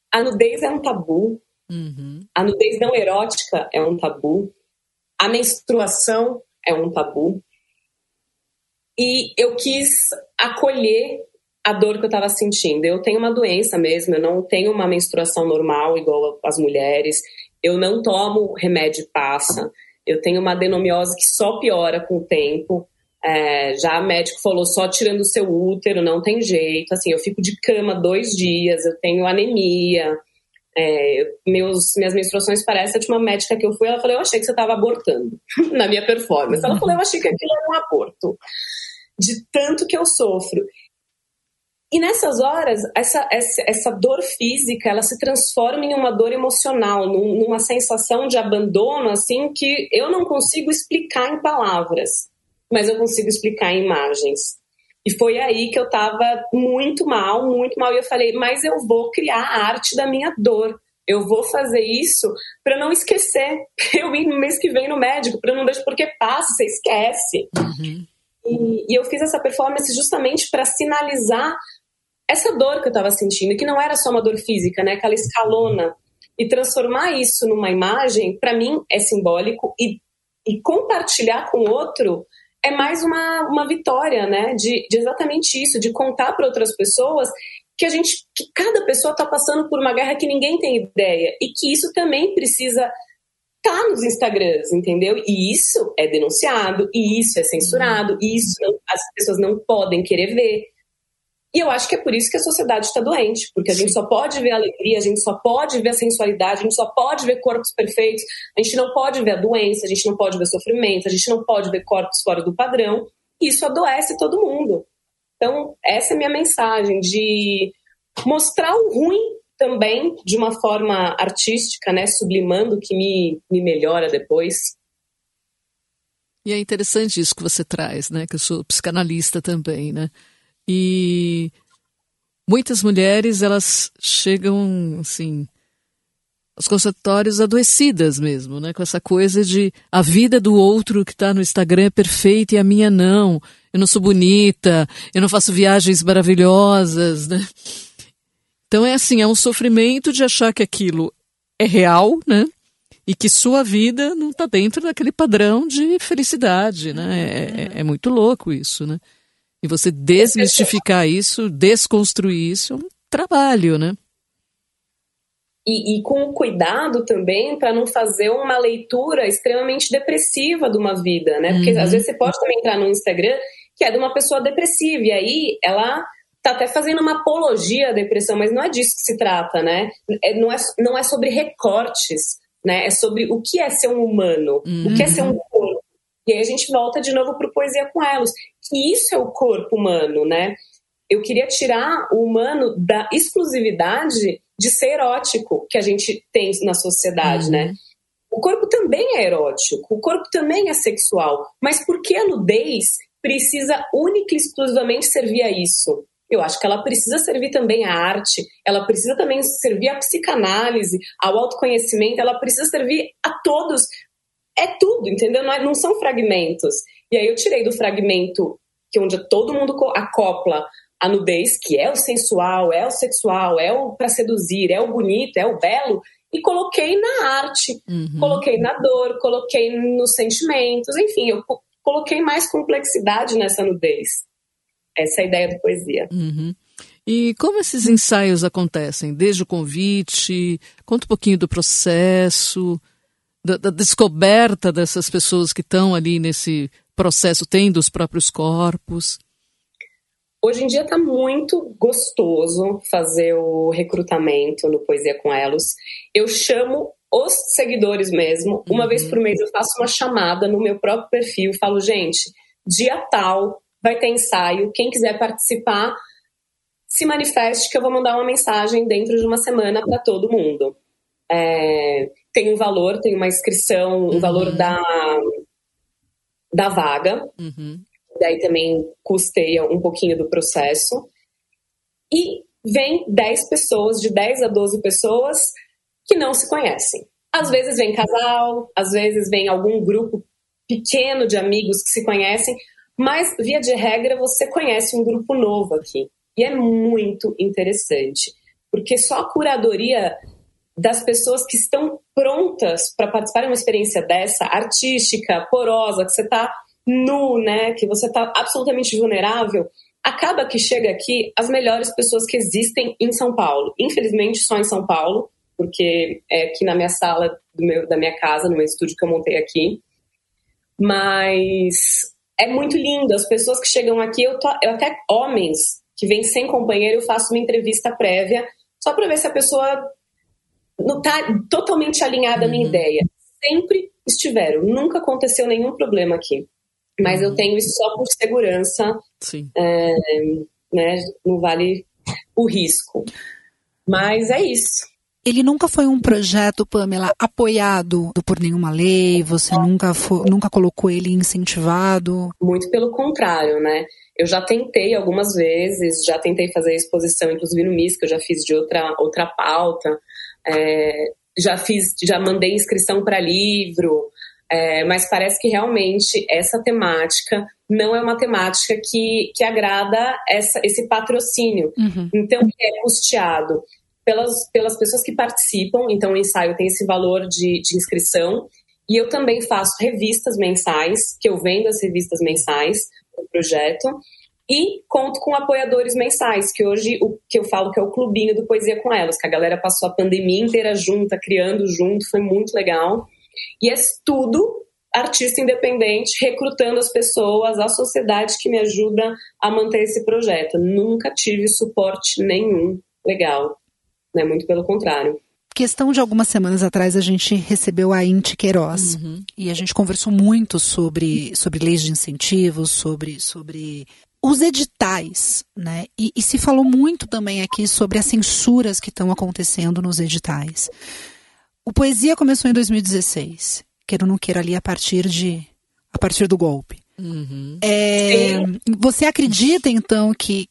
A nudez é um tabu. A nudez não erótica é um tabu. A menstruação é um tabu. E eu quis acolher a dor que eu estava sentindo. Eu tenho uma doença mesmo, eu não tenho uma menstruação normal igual as mulheres. Eu não tomo remédio e passa. Eu tenho uma adenomiose que só piora com o tempo. Já o médico falou, só tirando o seu útero, não tem jeito. Assim, eu fico de cama 2 dias, eu tenho anemia. Minhas menstruações parecem. A última médica que eu fui, ela falou, eu achei que você estava abortando na minha performance. Ela falou, eu achei que aquilo era um aborto. De tanto que eu sofro. E nessas horas, essa dor física, ela se transforma em uma dor emocional, numa sensação de abandono, assim, que eu não consigo explicar em palavras, mas eu consigo explicar em imagens. E foi aí que eu estava muito mal, e eu falei, mas eu vou criar a arte da minha dor. Eu vou fazer isso para não esquecer. Eu ir no mês que vem no médico, para não deixar, porque passa, você esquece. E eu fiz essa performance justamente para sinalizar essa dor que eu estava sentindo, que não era só uma dor física, né? Aquela escalona. E transformar isso numa imagem, para mim, é simbólico. E compartilhar com o outro é mais uma vitória, né? De exatamente isso, de contar para outras pessoas que cada pessoa está passando por uma guerra que ninguém tem ideia. E que isso também precisa estar nos Instagrams, entendeu? E isso é denunciado, e isso é censurado, e isso as pessoas não podem querer ver. E eu acho que é por isso que a sociedade está doente, porque a gente só pode ver a alegria, a gente só pode ver a sensualidade, a gente só pode ver corpos perfeitos, a gente não pode ver a doença, a gente não pode ver sofrimento, a gente não pode ver corpos fora do padrão, e isso adoece todo mundo. Então, essa é a minha mensagem, de mostrar o ruim também de uma forma artística, né, sublimando, que me melhora depois. E é interessante isso que você traz, né, que eu sou psicanalista também, né? E muitas mulheres, elas chegam, assim, aos consultórios adoecidas mesmo, né? Com essa coisa de a vida do outro que está no Instagram é perfeita e a minha não. Eu não sou bonita, eu não faço viagens maravilhosas, né? Então é assim, é um sofrimento de achar que aquilo é real, né? E que sua vida não está dentro daquele padrão de felicidade, né? É muito louco isso, né? E você desmistificar isso, desconstruir isso, é um trabalho, né? E com cuidado também para não fazer uma leitura extremamente depressiva de uma vida, né? Porque às vezes você pode também entrar no Instagram que é de uma pessoa depressiva, e aí ela tá até fazendo uma apologia à depressão, mas não é disso que se trata, né? Não é sobre recortes, né? É sobre o que é ser um humano, o que é ser um corpo. E aí a gente volta de novo para o Poesia com Elos, que isso é o corpo humano, né? Eu queria tirar o humano da exclusividade de ser erótico que a gente tem na sociedade, né? O corpo também é erótico, o corpo também é sexual, mas por que a nudez precisa única e exclusivamente servir a isso? Eu acho que ela precisa servir também à arte, ela precisa também servir à psicanálise, ao autoconhecimento, ela precisa servir a todos. É tudo, entendeu? Não são fragmentos. E aí eu tirei do fragmento que onde todo mundo acopla a nudez, que é o sensual, é o sexual, é o para seduzir, é o bonito, é o belo, e coloquei na arte, coloquei na dor, coloquei nos sentimentos, enfim, eu coloquei mais complexidade nessa nudez. Essa é a ideia do Poesia. E como esses ensaios acontecem? Desde o convite, conta um pouquinho do processo, da descoberta dessas pessoas que estão ali nesse processo, tendo os próprios corpos. Hoje em dia está muito gostoso fazer o recrutamento no Poesia com Elos. Eu chamo os seguidores mesmo. Uma vez por mês eu faço uma chamada no meu próprio perfil. Falo, gente, dia tal vai ter ensaio. Quem quiser participar, se manifeste que eu vou mandar uma mensagem dentro de uma semana para todo mundo. Tem um valor, tem uma inscrição, um valor da vaga. Daí também custeia um pouquinho do processo. E vem 10 pessoas, de 10 a 12 pessoas que não se conhecem. Às vezes vem casal, às vezes vem algum grupo pequeno de amigos que se conhecem, mas, via de regra, você conhece um grupo novo aqui. E é muito interessante. porque só a curadoria das pessoas que estão prontas para participar de uma experiência dessa, artística, porosa, que você está nu, né, que você está absolutamente vulnerável, acaba que chega aqui as melhores pessoas que existem em São Paulo. Infelizmente, só em São Paulo, porque é aqui na minha sala da minha casa, no meu estúdio que eu montei aqui. Mas é muito lindo. As pessoas que chegam aqui, eu até homens que vêm sem companheiro, eu faço uma entrevista prévia, só para ver se a pessoa não está totalmente alinhada à minha ideia. Sempre estiveram, nunca aconteceu nenhum problema aqui. Mas eu tenho isso só por segurança, né, não vale o risco. Mas é isso. Ele nunca foi um projeto, Pamela, apoiado por nenhuma lei? Você nunca colocou ele incentivado? Muito pelo contrário, né? Eu já tentei algumas vezes, já tentei fazer exposição, inclusive no MIS, que eu já fiz de outra pauta. Já mandei inscrição para livro, mas parece que realmente essa temática não é uma temática que agrada esse patrocínio. Então, é custeado pelas pessoas que participam. Então, o ensaio tem esse valor de inscrição, e eu também faço revistas mensais, que eu vendo as revistas mensais do projeto, e conto com apoiadores mensais, que hoje o que eu falo que é o clubinho do Poesia com Elas, que a galera passou a pandemia inteira junta, criando junto, foi muito legal. E é tudo artista independente, recrutando as pessoas, a sociedade que me ajuda a manter esse projeto. Nunca tive suporte nenhum legal, né? Muito pelo contrário. Questão de algumas semanas atrás, a gente recebeu a Inti Queiroz, e a gente conversou muito sobre leis de incentivos, sobre os editais, né? E se falou muito também aqui sobre as censuras que estão acontecendo nos editais. O Poesia começou em 2016, queira ou não queira, ali a partir do golpe. Você acredita, então, que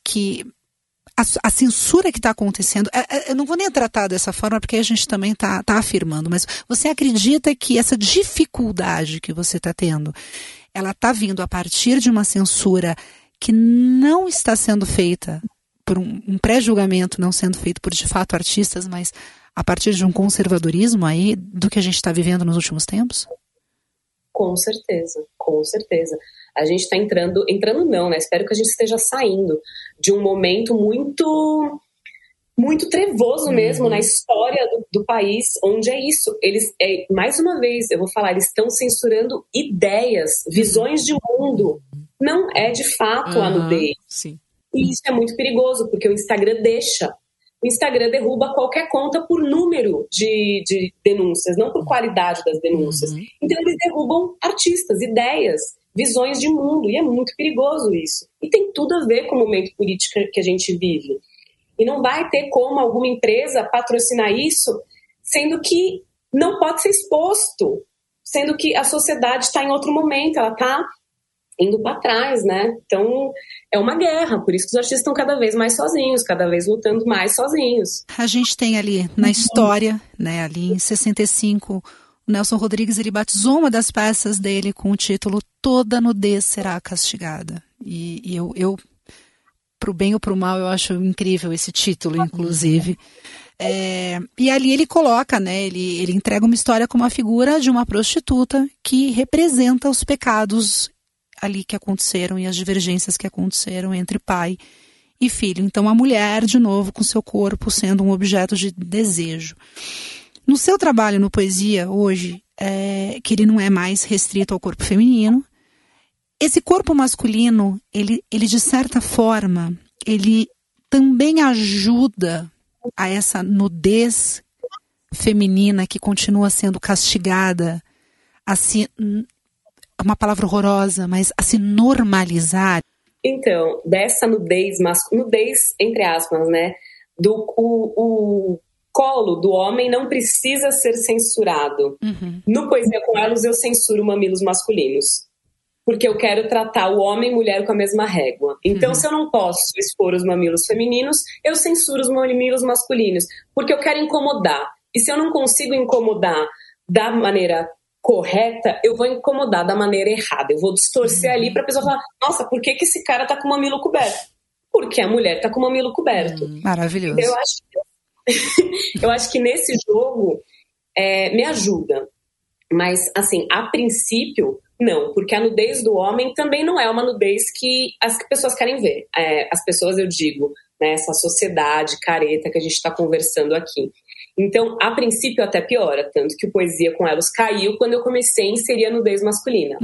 a censura que está acontecendo, eu não vou nem tratar dessa forma, porque a gente também está afirmando, mas você acredita que essa dificuldade que você está tendo, ela está vindo a partir de uma censura que não está sendo feita por um pré-julgamento, não sendo feito por, de fato, artistas, mas a partir de um conservadorismo aí do que a gente está vivendo nos últimos tempos? Com certeza, com certeza. A gente está entrando não, né? Espero que a gente esteja saindo de um momento muito, muito trevoso mesmo na história do país, onde é isso. Eles, mais uma vez, eu vou falar, eles estão censurando ideias, visões de mundo. Não é de fato a nudez. Sim. E isso é muito perigoso, porque o Instagram deixa. O Instagram derruba qualquer conta por número de denúncias, não por qualidade das denúncias. Então eles derrubam artistas, ideias, visões de mundo, e é muito perigoso isso. E tem tudo a ver com o momento político que a gente vive. E não vai ter como alguma empresa patrocinar isso, sendo que não pode ser exposto, sendo que a sociedade está em outro momento, ela está indo para trás, né? Então, é uma guerra, por isso que os artistas estão cada vez mais sozinhos, cada vez lutando mais sozinhos. A gente tem ali na história, né, ali em 65, o Nelson Rodrigues, ele batizou uma das peças dele com o título Toda Nudez Será Castigada. E eu pro bem ou pro mal, eu acho incrível esse título, inclusive. E ali ele coloca, né, ele entrega uma história como a figura de uma prostituta que representa os pecados ali que aconteceram e as divergências que aconteceram entre pai e filho. Então a mulher, de novo, com seu corpo sendo um objeto de desejo. No seu trabalho no Poesia hoje, que ele não é mais restrito ao corpo feminino, esse corpo masculino, ele de certa forma, ele também ajuda a essa nudez feminina que continua sendo castigada, assim, uma palavra horrorosa, mas a se normalizar. Então, dessa nudez entre aspas, né, o colo do homem não precisa ser censurado. No Poesia com Elas eu censuro mamilos masculinos, porque eu quero tratar o homem e mulher com a mesma régua. Então, se eu não posso expor os mamilos femininos, eu censuro os mamilos masculinos, porque eu quero incomodar. E se eu não consigo incomodar da maneira correta, eu vou incomodar da maneira errada. Eu vou distorcer ali pra pessoa falar, nossa, por que esse cara tá com o mamilo coberto? Porque a mulher tá com o mamilo coberto. Maravilhoso. Eu acho que eu acho que nesse jogo me ajuda. Mas, assim, a princípio, não. Porque a nudez do homem também não é uma nudez que as pessoas querem ver. As pessoas, eu digo, né, essa sociedade careta que a gente está conversando aqui. Então, a princípio, até piora. Tanto que o Poesia com Elos caiu quando eu comecei a inserir a nudez masculina.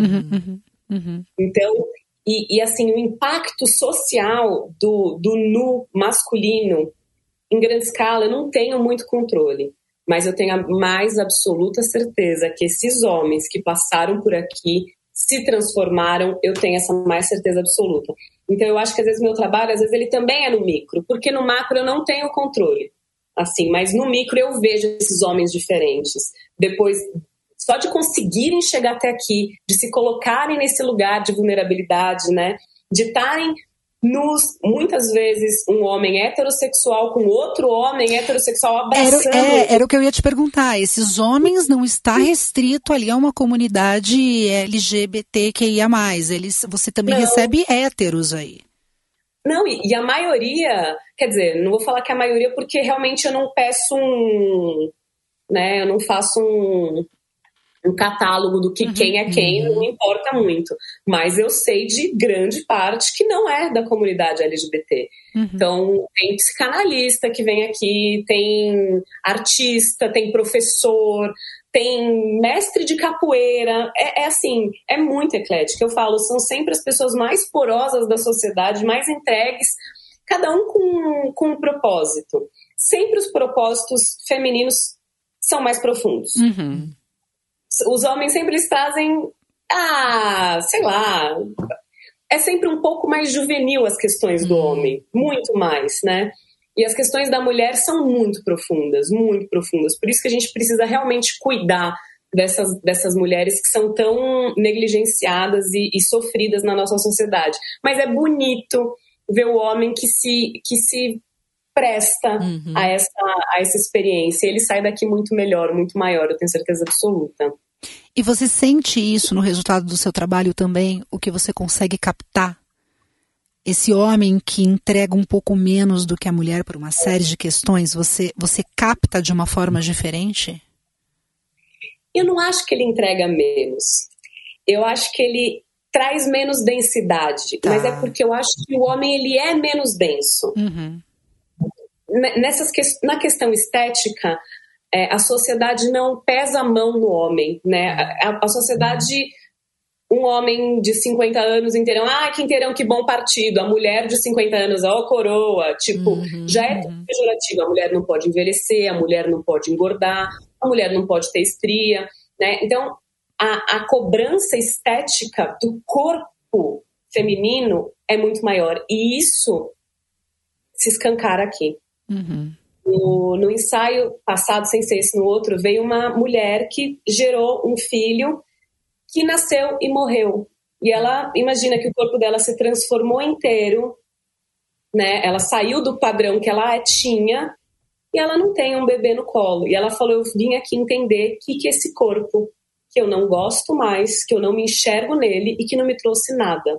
Então, e assim, o impacto social do nu masculino em grande escala, eu não tenho muito controle. Mas eu tenho a mais absoluta certeza que esses homens que passaram por aqui se transformaram, eu tenho essa mais certeza absoluta. Então eu acho que às vezes meu trabalho, às vezes ele também é no micro, porque no macro eu não tenho controle, assim, mas no micro eu vejo esses homens diferentes. Depois, só de conseguirem chegar até aqui, de se colocarem nesse lugar de vulnerabilidade, né, de estarem muitas vezes um homem heterossexual com outro homem heterossexual abraçando. Era o que eu ia te perguntar. Esses homens não está restrito ali a uma comunidade LGBTQIA+. Você também recebe héteros aí. Não, e a maioria, quer dizer, não vou falar que a maioria porque realmente eu não peço eu não faço um catálogo do que quem é quem, não importa muito. Mas eu sei de grande parte que não é da comunidade LGBT. Então, tem psicanalista que vem aqui, tem artista, tem professor, tem mestre de capoeira. Assim, é muito eclético. Eu falo, são sempre as pessoas mais porosas da sociedade, mais entregues, cada um com um propósito. Sempre os propósitos femininos são mais profundos. Os homens sempre eles trazem, sei lá, é sempre um pouco mais juvenil as questões do homem, muito mais, né? E as questões da mulher são muito profundas, muito profundas. Por isso que a gente precisa realmente cuidar dessas mulheres que são tão negligenciadas e sofridas na nossa sociedade. Mas é bonito ver o homem que se presta a essa experiência. Ele sai daqui muito melhor, muito maior, eu tenho certeza absoluta. E você sente isso no resultado do seu trabalho também? O que você consegue captar? Esse homem que entrega um pouco menos do que a mulher por uma série de questões, você capta de uma forma diferente? Eu não acho que ele entrega menos. Eu acho que ele traz menos densidade. Tá. Mas é porque eu acho que o homem ele é menos denso. Na questão estética, a sociedade não pesa a mão no homem, né? A sociedade, um homem de 50 anos inteirão, que inteirão, que bom partido. A mulher de 50 anos, coroa. Tipo, já é pejorativo. A mulher não pode envelhecer, a mulher não pode engordar, a mulher não pode ter estria, né? Então, a cobrança estética do corpo feminino é muito maior. E isso se escancara aqui. No ensaio passado, sem ser esse no outro, veio uma mulher que gerou um filho que nasceu e morreu. E ela, imagina que o corpo dela se transformou inteiro, né? Ela saiu do padrão que ela tinha e ela não tem um bebê no colo. E ela falou, eu vim aqui entender que esse corpo, que eu não gosto mais, que eu não me enxergo nele e que não me trouxe nada.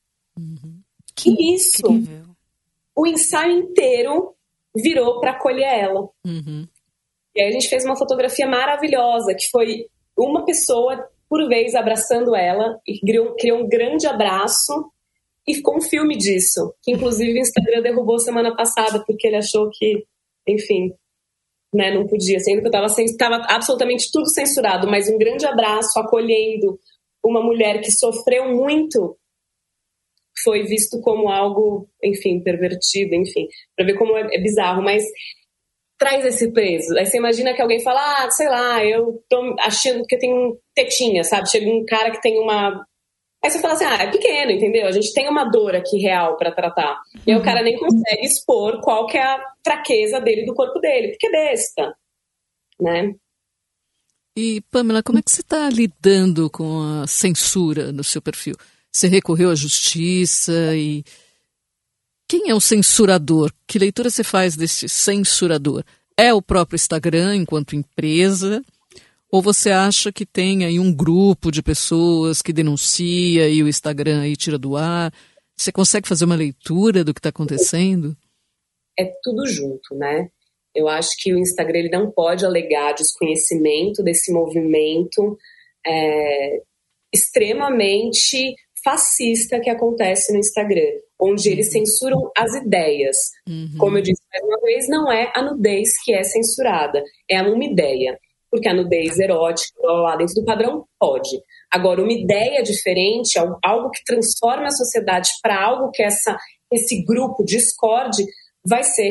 Que isso? Incrível. O ensaio inteiro virou para acolher ela. E aí a gente fez uma fotografia maravilhosa, que foi uma pessoa por vez abraçando ela, e criou um grande abraço, e ficou um filme disso, que inclusive o Instagram derrubou semana passada, porque ele achou que, enfim, né, não podia, sendo que estava absolutamente tudo censurado, mas um grande abraço acolhendo uma mulher que sofreu muito, foi visto como algo, enfim, pervertido, enfim, para ver como é bizarro, mas traz esse peso. Aí você imagina que alguém fala, sei lá, eu tô achando que eu tenho tetinha, sabe? Chega um cara que tem uma... Aí você fala assim, é pequeno, entendeu? A gente tem uma dor aqui real para tratar. E aí o cara nem consegue expor qual que é a fraqueza dele, do corpo dele, porque é besta, né? E, Pamela, como é que você está lidando com a censura no seu perfil? Você recorreu à justiça e... Quem é o censurador? Que leitura você faz desse censurador? É o próprio Instagram enquanto empresa? Ou você acha que tem aí um grupo de pessoas que denuncia e o Instagram aí tira do ar? Você consegue fazer uma leitura do que está acontecendo? É tudo junto, né? Eu acho que o Instagram ele não pode alegar desconhecimento desse movimento extremamente fascista que acontece no Instagram, onde eles censuram as ideias. Como eu disse mais uma vez, não é a nudez que é censurada, é uma ideia. Porque a nudez erótica, lá dentro do padrão, pode. Agora, uma ideia diferente, algo que transforma a sociedade para algo que esse grupo discorde, vai ser.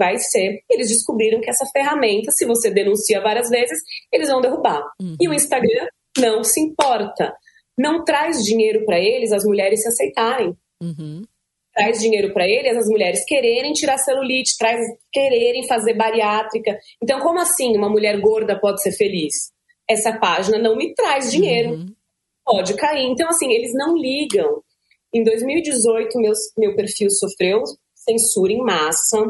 Eles descobriram que essa ferramenta, se você denuncia várias vezes, eles vão derrubar. E o Instagram não se importa. Não traz dinheiro para eles as mulheres se aceitarem. Traz dinheiro para eles as mulheres quererem tirar celulite, quererem fazer bariátrica. Então, como assim uma mulher gorda pode ser feliz? Essa página não me traz dinheiro. Pode cair. Então, assim, eles não ligam. Em 2018, meu perfil sofreu censura em massa.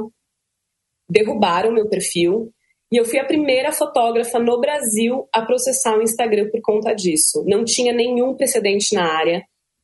Derrubaram meu perfil. E eu fui a primeira fotógrafa no Brasil a processar o Instagram por conta disso. Não tinha nenhum precedente na área.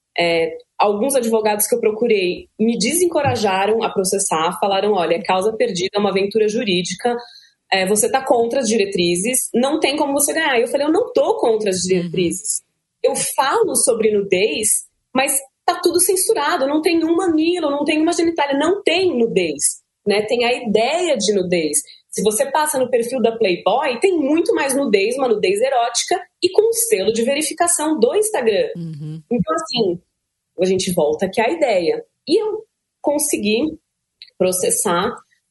Alguns advogados que eu procurei me desencorajaram a processar, falaram, olha, causa perdida, é uma aventura jurídica, você está contra as diretrizes, não tem como você ganhar. Eu falei, eu não estou contra as diretrizes. Eu falo sobre nudez, mas está tudo censurado, não tem um mamilo, não tem uma genitália, não tem nudez, né? Tem a ideia de nudez. Se você passa no perfil da Playboy, tem muito mais nudez, uma nudez erótica e com selo de verificação do Instagram. Então, assim, a gente volta aqui à ideia. E eu consegui processar.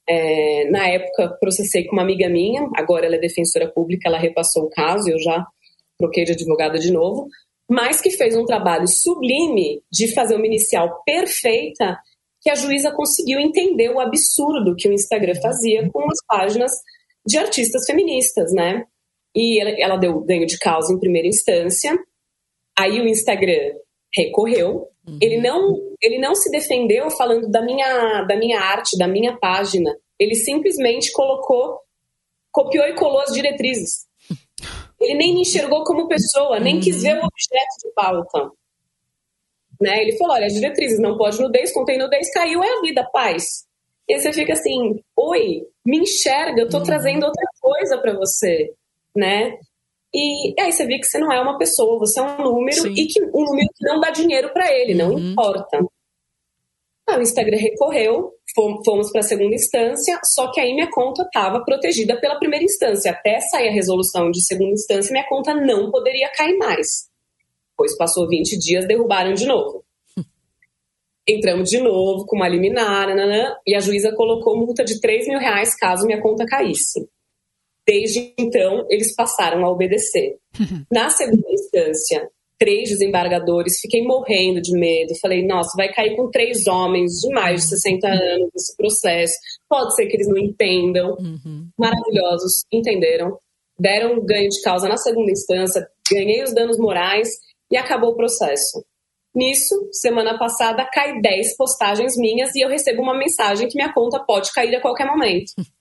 Na época, processei com uma amiga minha, agora ela é defensora pública, ela repassou o caso, eu já troquei de advogada de novo, mas que fez um trabalho sublime de fazer uma inicial perfeita, que a juíza conseguiu entender o absurdo que o Instagram fazia com as páginas de artistas feministas, né? E ela deu ganho de causa em primeira instância, aí o Instagram recorreu, ele não se defendeu falando da minha arte, da minha página, ele simplesmente copiou e colou as diretrizes. Ele nem me enxergou como pessoa, nem quis ver o objeto de pauta. Né? Ele falou, olha, as diretrizes não pode nudez, contém nudez, caiu, é a vida, paz. E aí você fica assim, oi, me enxerga, eu tô trazendo outra coisa pra você, né? E aí você vê que você não é uma pessoa, você é um número. Sim. E que um número que não dá dinheiro pra ele, não importa. O Instagram recorreu, fomos para a segunda instância, só que aí minha conta estava protegida pela primeira instância. Até sair a resolução de segunda instância, minha conta não poderia cair mais. Depois passou 20 dias, derrubaram de novo. Entramos de novo com uma liminar, e a juíza colocou multa de R$3.000 caso minha conta caísse. Desde então, eles passaram a obedecer. Na segunda instância, 3 desembargadores, fiquei morrendo de medo. Falei, nossa, vai cair com 3 homens de mais de 60 anos nesse processo. Pode ser que eles não entendam. Maravilhosos, entenderam. Deram ganho de causa na segunda instância, ganhei os danos morais e acabou o processo. Nisso, semana passada, cai 10 postagens minhas e eu recebo uma mensagem que minha conta pode cair a qualquer momento.